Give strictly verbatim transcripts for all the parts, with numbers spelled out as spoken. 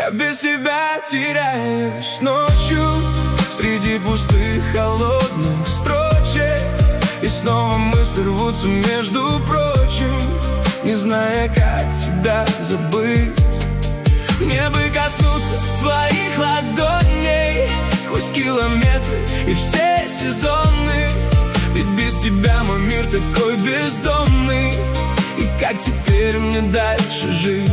Я без тебя теряюсь ночью среди пустых холодных строчек, и снова мысли рвутся между прочим, не зная, как тебя забыть. Мне бы коснуться твоих ладоней сквозь километры и все сезоны, ведь без тебя мой мир такой бездомный. И как теперь мне дальше жить?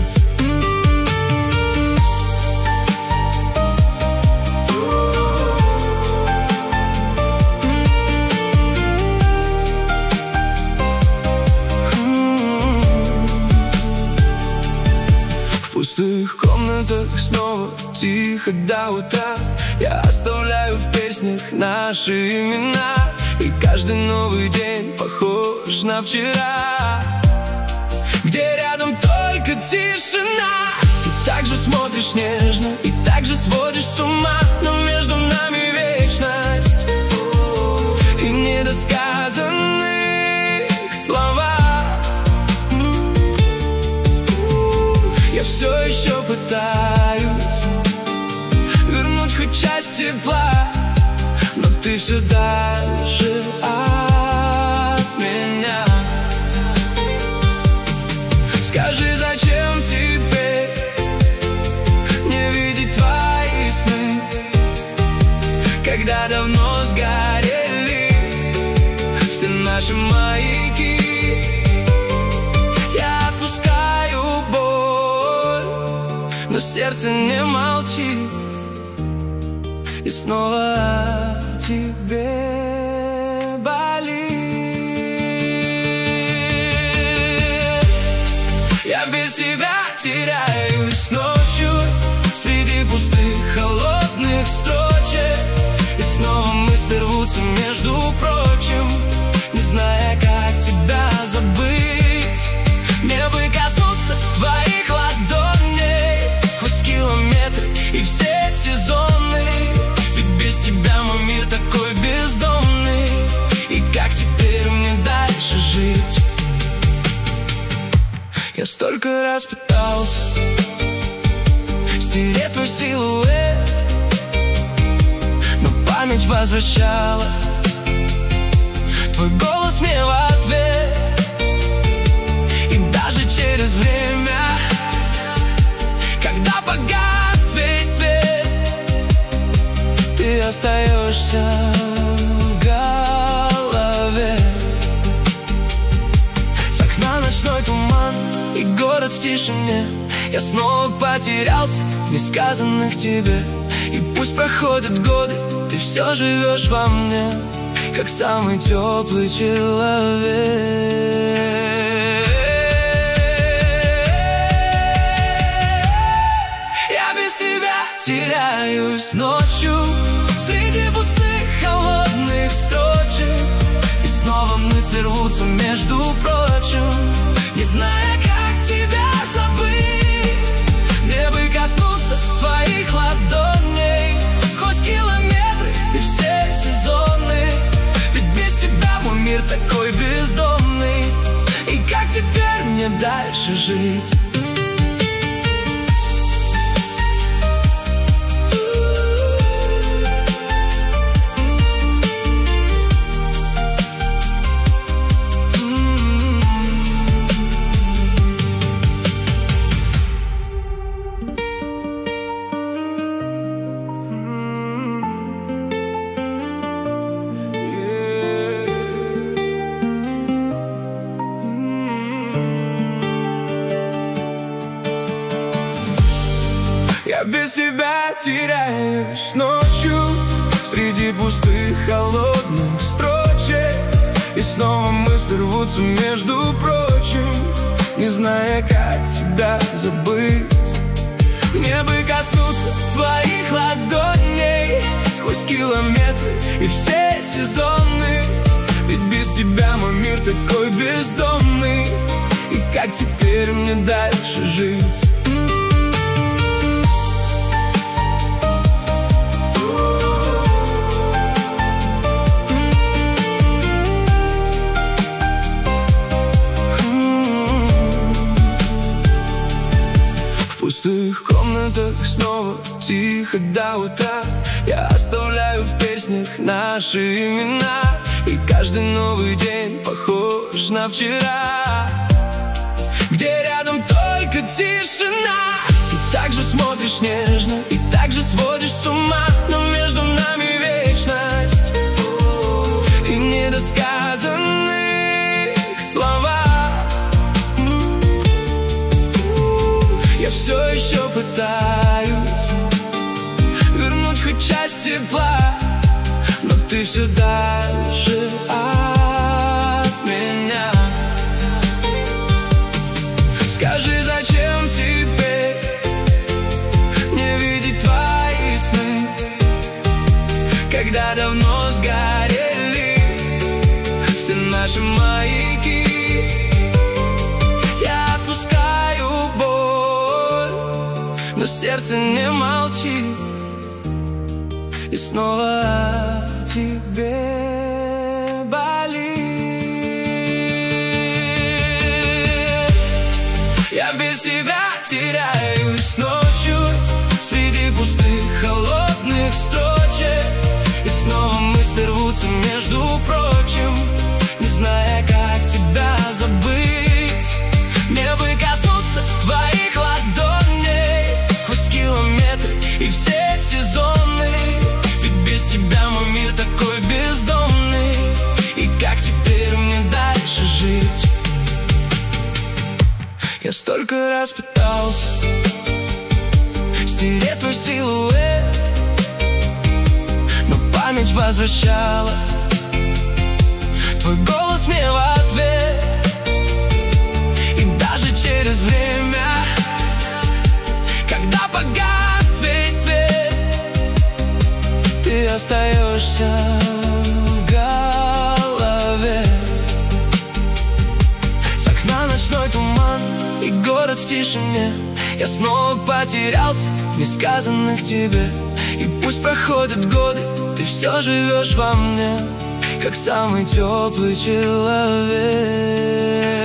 В пустых комнатах снова тихо до утра. Я оставляю в песнях наши имена, и каждый новый день похож на вчера, где рядом только тишина. Ты так же смотришь нежно и так же сводишь с ума, но между нами вечность и недосказанных слова. Я все еще пытаюсь вернуть хоть часть тепла, но ты все дальше от меня. Скажи, зачем теперь не видеть твои сны, когда давно сгорели все наши маяки? Я отпускаю боль, но сердце не молчит, и снова о тебе болит. Я без тебя теряюсь ночью среди пустых холодных строчек, и снова мысли рвутся между прочим, не зная, как тебя забыть. Мне бы коснуться твоих ладоней сквозь километры и все сезоны, ведь без тебя мой мир такой бездомный. И как теперь мне дальше жить? Я столько раз пытался стереть твой силуэт, но память возвращала твой голос мне в ответ. И даже через время, когда погас весь свет, ты остаешься в голове. С окна ночной туман и город в тишине. Я снова потерялся в несказанных тебе. И пусть проходят годы, ты все живешь во мне, как самый теплый человек. Я без тебя теряюсь ночью среди пустых холодных строчек, и снова мысли рвутся между прочим, не зная, как тебя забыть. Мне бы коснуться твоих ладоней сквозь километры и все сезоны, ведь без тебя мой мир такой бездомный. И как теперь мне дальше жить? Я без тебя теряюсь ночью среди пустых холодных строчек, и снова мысли рвутся между прочим, не зная, как тебя забыть. Мне бы коснуться твоих ладоней сквозь километры и все сезоны, ведь без тебя мой мир такой бездомный. И как теперь мне дальше жить? В пустых комнатах минутах снова тихо до утра. Я оставляю в песнях наши имена, и каждый новый день похож на вчера, где рядом только тишина. Ты так же смотришь нежно и так же сводишь с ума, но между нами вечность и недосказанных слова. Я все еще пытаюсь вернуть хоть часть тепла, но ты все дальше от меня. Скажи, зачем теперь не видеть твои сны, когда давно сгорели все наши маяки? Я отпускаю боль, но сердце не молчит, и снова о тебе болит. Я без тебя теряюсь ночью среди пустых холодных строчек, и снова мысли рвутся между прочим, не зная, как тебя забыть. Мне бы коснуться твоих ладоней сквозь километры и все сезоны, ведь без тебя мой мир такой бездомный. И как теперь мне дальше жить? Я столько раз пытался стереть твой силуэт, но память возвращала твой голос мне в ответ. И даже через время, когда погас весь свет, ты остаешься в голове. С окна ночной туман и город в тишине. Я снова потерялся в несказанных тебе. И пусть проходят годы, ты все живешь во мне, как самый теплый человек.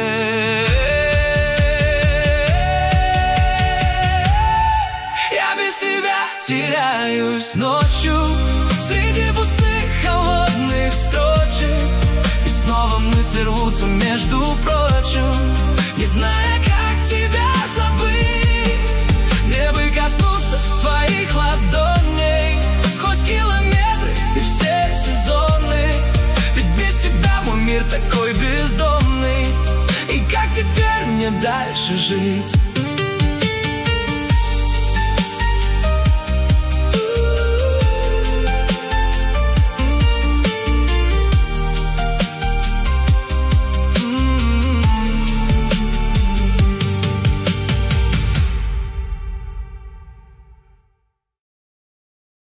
Я без тебя теряюсь ночью среди пустых холодных строчек, и снова мысли рвутся между прочим, не зная, как тебя забыть. Мне бы коснуться твоих ладоней сквозь километры и все сезоны, ведь без тебя мой мир такой бездомный. И как теперь мне дальше жить?